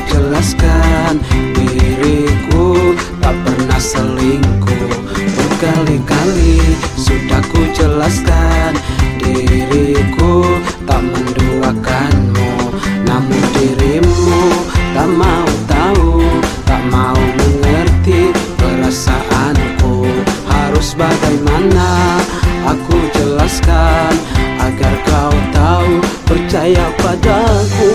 jelaskan, diriku tak pernah selingkuh. Berkali-kali sudah ku jelaskan, diriku tak menduakanmu. Namun dirimu tak mau tahu, tak mau mengerti perasaanku. Harus bagaimana aku jelaskan agar kau tahu, percaya padaku.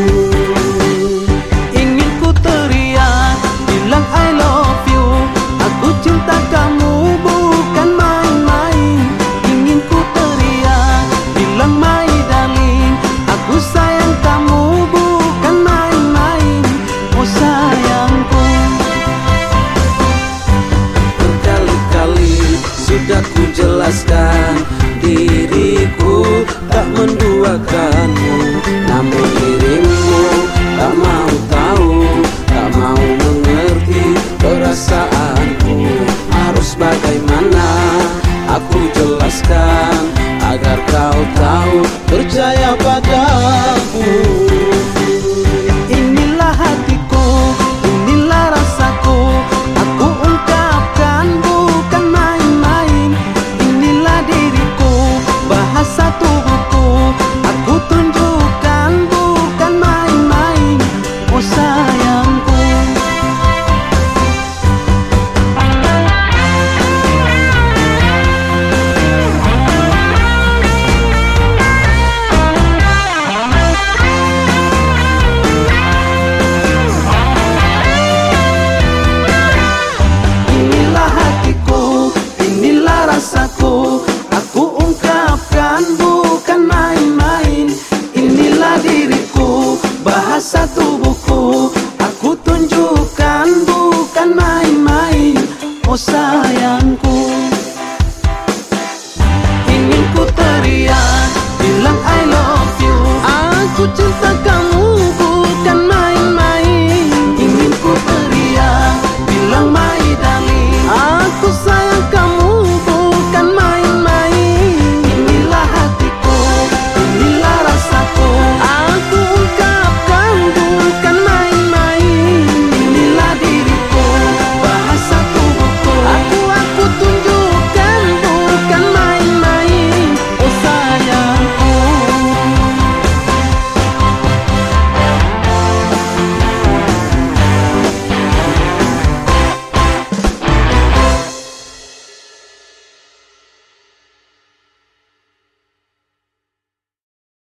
Ingin ku teriak, bilang I love you. Aku cinta kamu bukan main-main. Ingin ku teriak, bilang my darling. Aku sayang kamu bukan main-main. Oh sayangku. Berkali-kali sudah ku jelaskan, diriku tak menduakanmu. Namun dirimu tak mau tahu, tak mau mengerti perasaanku. Harus bagaimana aku jelaskan agar kau tahu, percaya padaku. Inilah hatiku, inilah rasaku. Aku ungkapkan bukan main-main. Inilah diriku, bahasa tubuhku. Aku tunjukkan bukan main-main. Oh sayangku. Rasaku, aku ungkapkan bukan main-main. Inilah diriku, bahasa tubuhku. Aku tunjukkan bukan main-main. Oh sayangku. Ingin ku teriak, bilang I love you. Aku cinta